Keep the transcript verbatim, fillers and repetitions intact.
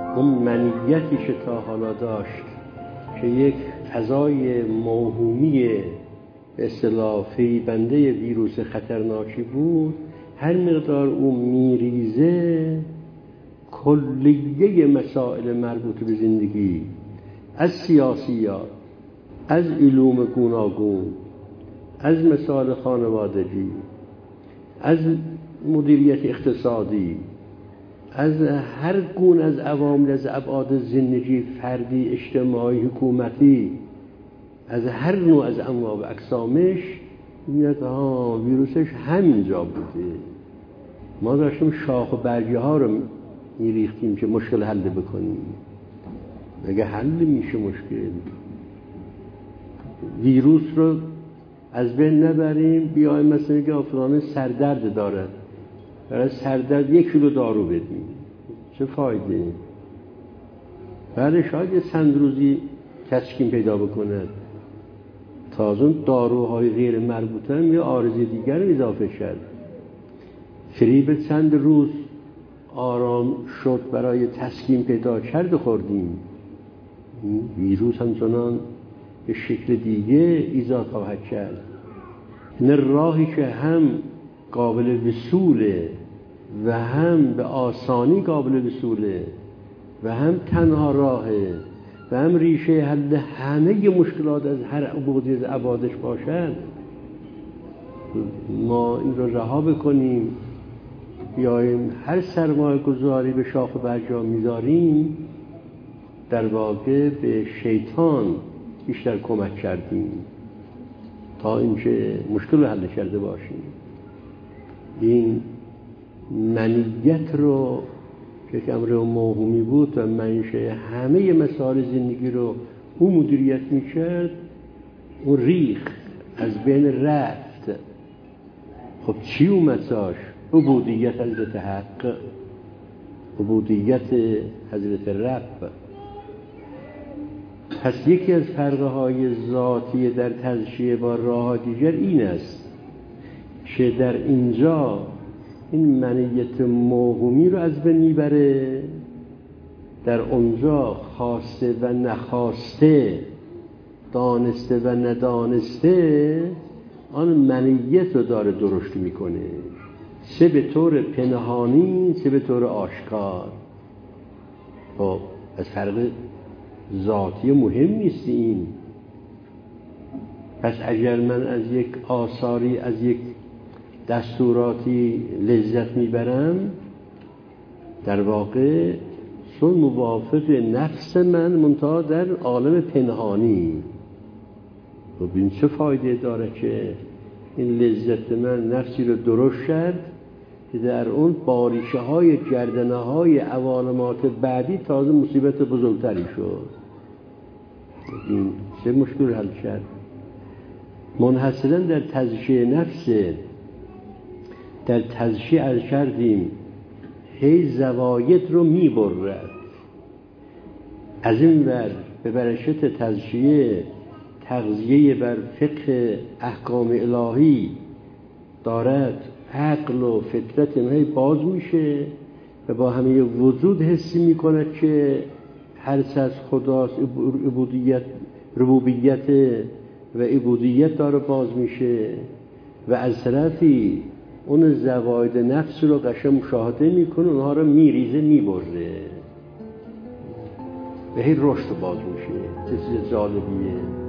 اون منیتی که تا حالا داشت که یک فضای موهومی به اصطلاح فریبنده ویروس خطرناکی بود، هر مقدار اون میریزه کلیه مسائل مربوط به زندگی، از سیاسیات، از علوم گوناگون، از مسائل خانوادگی، از مدیریت اقتصادی، از هر گونه از عوامل، از ابعاد زندگی فردی، اجتماعی، حکومتی، از هر نوع از انواع و اقسامش میاد ها ویروسش همینجا بوده. ما داشتیم شاخ و برگه ها رو میریختیم که مشکل حل بکنیم. مگه حل میشه مشکل؟ ویروس رو از بین نبریم، بیایم مثلا میگه فلان سردرد داره، برای سردرد یک کیلو دارو بدیم، چه فایده؟ بله شاید یه چند روزی تسکین پیدا بکنه، تازه اون داروهای غیر مربوطه هم یه عارضه دیگر اضافه شد، فریب چند روز آرام شد برای تسکین پیدا کرد خوردیم. ویروس همچنان به شکل دیگه ایجاد خواهد کرد. این راهی که هم قابل وصوله و هم به آسانی قابل وصوله و هم تنها راهه و هم ریشه حل همه مشکلات از هر عبودی از عبادش باشد، ما این رو رها بکنیم، بیاییم هر سرمایه گذاری به شاخ و برجا میذاریم، در واقع به شیطان بیشتر کمک کردیم تا اینکه مشکل رو حل کرده باشیم. این منیت رو که امر موهومی بود و منشه همه مسائل زندگی رو او مدیریت میکرد، اون ریخ از بین رفت. خب چی اومد ساش؟ عبودیت حضرت حق، عبودیت حضرت رب. پس یکی از فرقه های ذاتی در تزکیه با راه دیگر این است که در اینجا این منیت موهومی رو از بین میبره، در اونجا خواسته و نخواسته، دانسته و ندانسته آن منیت رو داره درشت میکنه، چه به طور پنهانی چه به طور آشکار. خب از فرق ذاتی مهم نیست این. پس اگر من از یک آثاری، از یک دستوراتی لذت میبرم، در واقع چون موافق نفس من منتها در عالم پنهانی. خب این چه فایده داره که این لذت من نفسی رو درست کرد که در اون باریشه های گردنه های عوالمات بعدی تازه مصیبت بزرگتری شد. این چه مشکل حل کرد؟ منحصرا در تزکیه نفس، در تزکیه از کردیم هی زواید رو میبرد. از این ور به برکت تزکیه تغذیه بر فقه احکام الهی دارد، عقل و فطرت اینهای باز میشه و با همه وجود حسی میکنه که هر چه از خداست، عبودیت، ربوبیت و عبودیت داره باز میشه و از طرفی اون زواید نفس رو قشنگ مشاهده میکنه، اونها رو میریزه میبره و هی رشد باز میشه. چه چیز جالبیه.